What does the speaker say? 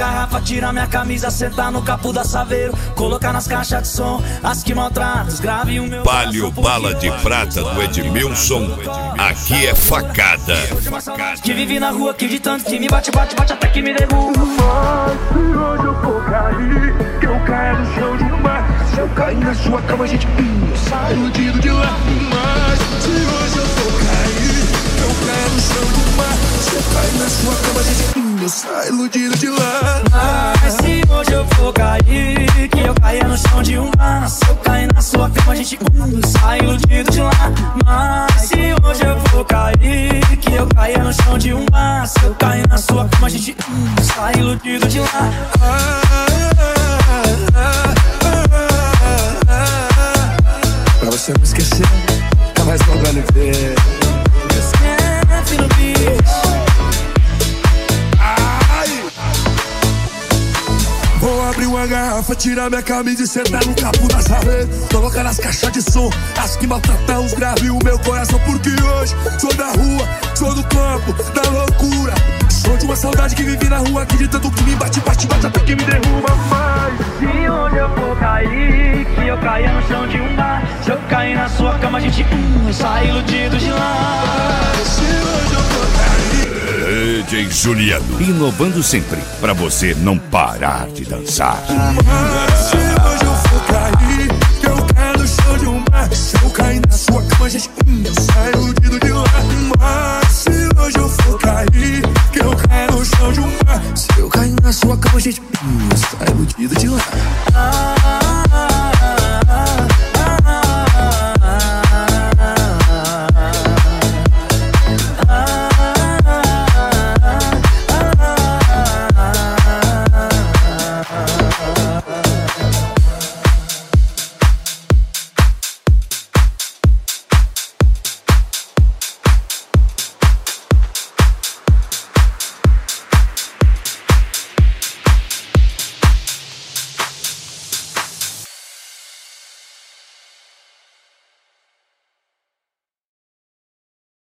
garrafa, tirar minha camisa, sentar no capô da Saveiro, colocar nas caixas de som as que maltratam, os grave o meu Palio Bala de Prata do Edmilson. Aqui é facada. que vive na rua acreditando que me bate, bate, bate até que me derruba. Mas se hoje eu for cair, que eu caia no chão de mar. Se eu cair na sua cama, gente, eu saio iludido de lá. Mas se hoje eu for cair, que eu caia no chão de mar. Se eu cair na sua cama, gente, eu saio iludido de lá. Mas se hoje eu for cair, que eu caia no chão de um bar. Se eu cair na sua cama, a gente sai iludido de lá. Mas se hoje eu for cair, que eu caia no chão de um bar. Se eu cair na sua cama, a gente sai iludido de lá. Pra você não esquecer, tá mais bom pra viver. Esquece no bicho. Vou abrir uma garrafa, tirar minha camisa e sentar no capô da Saveiro, colocar nas caixas de som as que maltratam os graves o meu coração. Porque hoje sou da rua, sou do campo, da loucura. Sou de uma saudade que vive na rua, acreditando que me bate, bate, bate até que me derruba. Mas se hoje eu for cair, que eu caia no chão de um bar. Se eu cair na sua cama, a gente sai iludido de lá. se hoje eu for cair, DJ Juliano, inovando sempre pra você não parar de dançar. mas se hoje eu for cair,